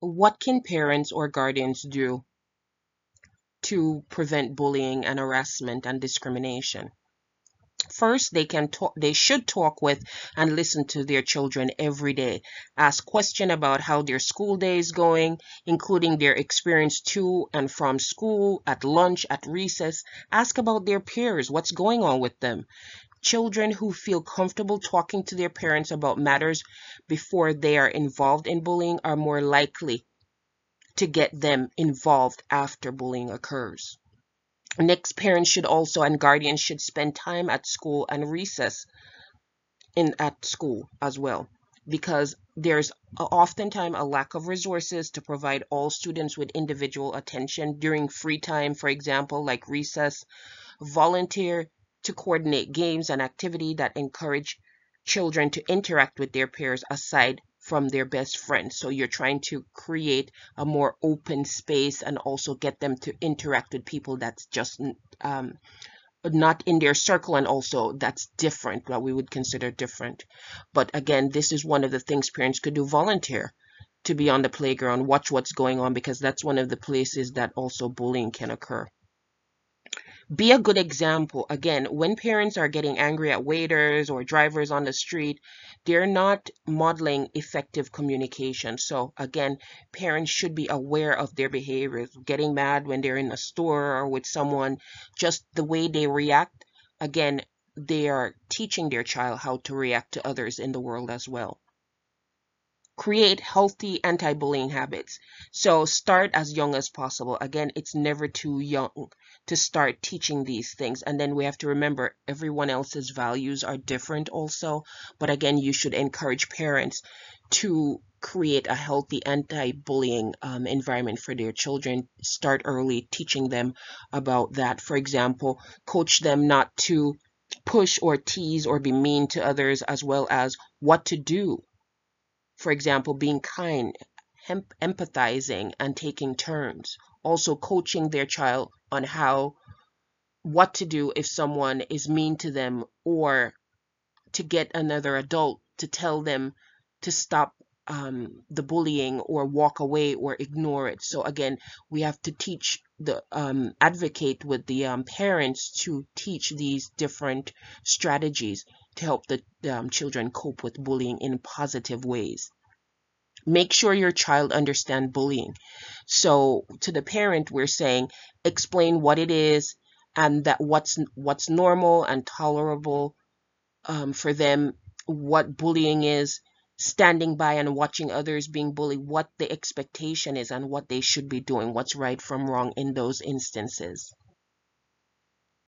what can parents or guardians do to prevent bullying and harassment and discrimination? First, they should talk with and listen to their children every day. Ask questions about how their school day is going, including their experience to and from school, at lunch, at recess. Ask about their peers, what's going on with them. Children who feel comfortable talking to their parents about matters before they are involved in bullying are more likely to get them involved after bullying occurs. Next, parents should also and guardians should spend time at school and recess at school as well, because there's oftentimes a lack of resources to provide all students with individual attention during free time, for example, like recess. Volunteer to coordinate games and activity that encourage children to interact with their peers aside from their best friends. So you're trying to create a more open space and also get them to interact with people that's just not in their circle, and also that's different, what we would consider different. But again, this is one of the things parents could do: volunteer to be on the playground, watch what's going on, because that's one of the places that also bullying can occur. Be a good example. Again, when parents are getting angry at waiters or drivers on the street, they're not modeling effective communication. So again, parents should be aware of their behaviors. Getting mad when they're in a store or with someone, just the way they react. Again, they are teaching their child how to react to others in the world as well. Create healthy anti-bullying habits. So start as young as possible. Again, it's never too young to start teaching these things. And then we have to remember everyone else's values are different also. But again, you should encourage parents to create a healthy anti-bullying environment for their children. Start early, teaching them about that. For example, coach them not to push or tease or be mean to others, as well as what to do. For example, being kind, empathizing, and taking turns. Also coaching their child on what to do if someone is mean to them, or to get another adult to tell them to stop the bullying or walk away or ignore it. So again, we have to teach advocate with the parents to teach these different strategies to help the children cope with bullying in positive ways. Make sure your child understand bullying. So to the parent, we're saying explain what it is, and that what's normal and tolerable for them, what bullying is, standing by and watching others being bullied, what the expectation is and what they should be doing, what's right from wrong in those instances.